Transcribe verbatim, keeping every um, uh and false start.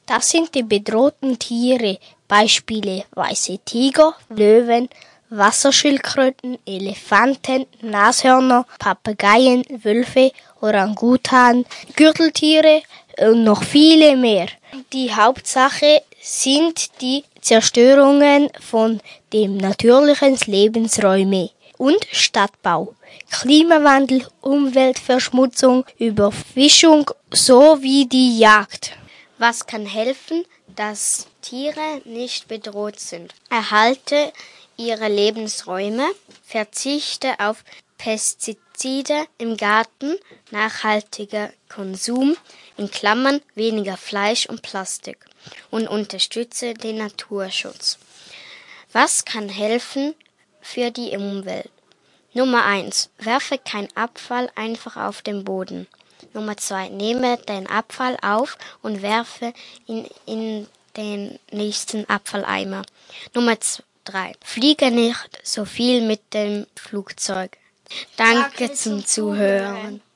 Das sind die bedrohten Tiere, Beispiele weiße Tiger, Löwen, Wasserschildkröten, Elefanten, Nashörner, Papageien, Wölfe, Orangutan, Gürteltiere und noch viele mehr. Die Hauptsache sind die Zerstörungen von dem natürlichen Lebensräume und Stadtbau, Klimawandel, Umweltverschmutzung, Überfischung sowie die Jagd. Was kann helfen, dass Tiere nicht bedroht sind? Erhalte ihre Lebensräume, verzichte auf Pestizide im Garten, nachhaltiger Konsum, in Klammern weniger Fleisch und Plastik, und unterstütze den Naturschutz. Was kann helfen für die Umwelt? Nummer eins. Werfe kein Abfall einfach auf den Boden. Nummer zwei. Nehme den Abfall auf und werfe ihn in den nächsten Abfalleimer. Nummer drei. Fliege nicht so viel mit dem Flugzeug. Danke, Danke zum Zuhören.